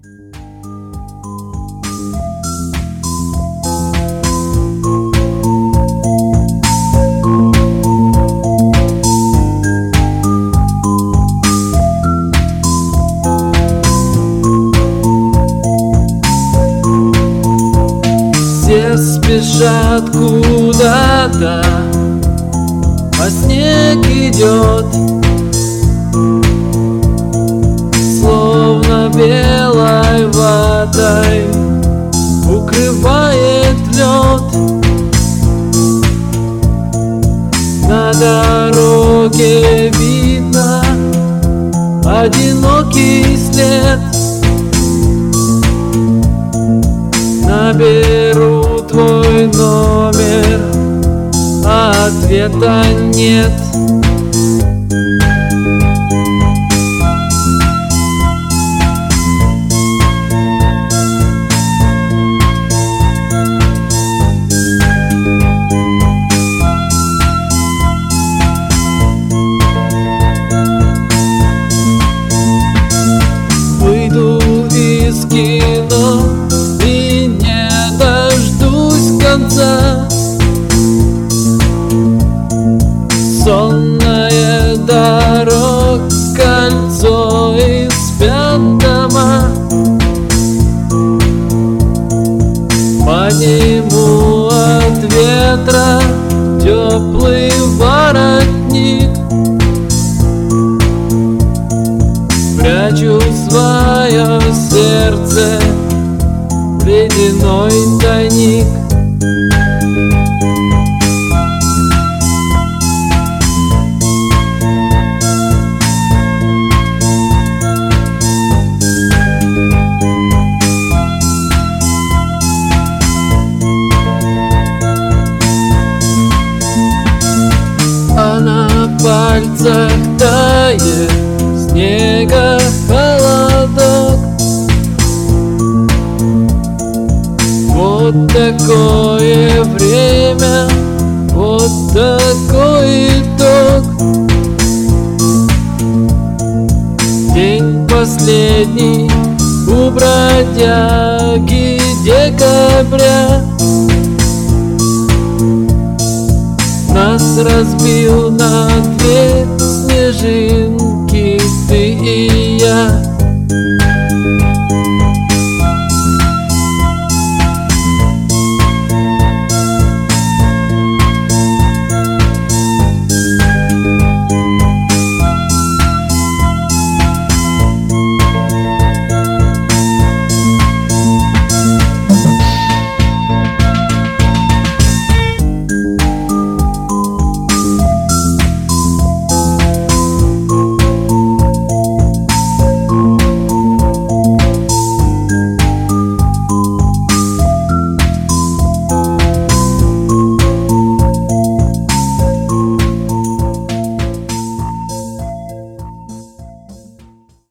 Все спешат куда-то, а снег идет, словно белой ватой укрывает лед. На дороге видно одинокий след. Наберу твой номер, а ответа нет. Выйду из кино и не дождусь конца. Сонная дорога, кольцо, и спят дома. Подниму от ветра теплый воротник, прячу свое сердце в ледяной тайник. А на пальцах тает снега холодок. Вот такое время, вот такой итог. День последний у бродяги декабря. Нас разбил на две снежинки